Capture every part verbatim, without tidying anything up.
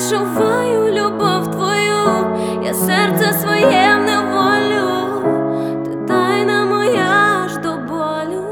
відчуваю любов твою, я серце своє в неволю, ти тайна моя аж до болю.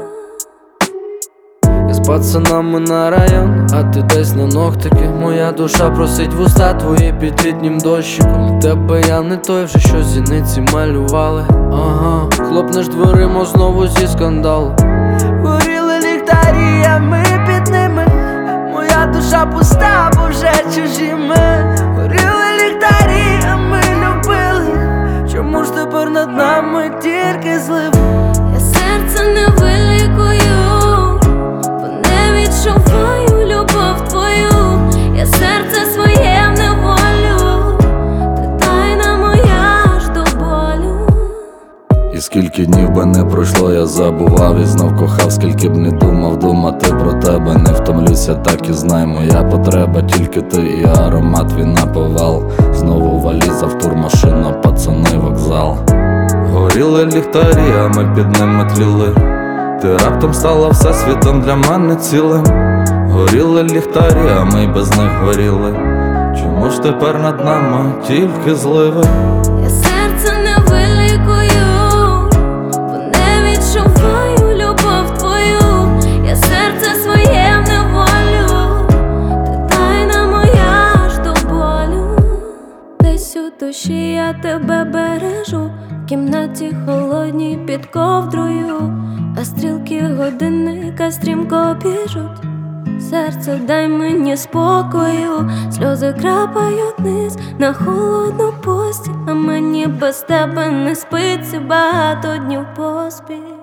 Я з пацанами на район, а ти десь на ногтики. Моя душа просить вуста твої під літнім дощиком. Для тебе я не той вже, що зіниці малювали. Ага, хлопнеш дверима знову зі скандалу. Горіли ліхтарі, а ми під ними. Моя душа пуста, бо вже чужі ми. Горіли ліхтарі, а ми любили. Чому ж тепер над нами тільки злив? Я серце не вилікую, бо не відчуваю любов твою, я серце своє в неволю, ти тайна моя аж до болю. І скільки днів би не пройшло, я забував і знов кохав. Скільки б не думав думати про тебе, не втомлюся, так і знай, моя потреба тільки ти і аромат твій наповал. Знову валіза, втурмашина, пацани, вокзал. Горіли ліхтарі, а ми під ними тліли. Ти раптом стала всесвітом для мене цілим. Горіли ліхтарі, а ми й без них горіли. Чому ж тепер над нами тільки зливи? Я серце не вилікую, бо не відчуваю любов твою, я серце своє в неволю, ти тайна моя аж до болю. Десь у душі я тебе бережу, в кімнаті холодній під ковдрою, а стрілки годинника стрімко біжуть. Серце, дай мені спокою, сльози крапають вниз на холодну постіль, а мені без тебе не спиться багато днів поспіль.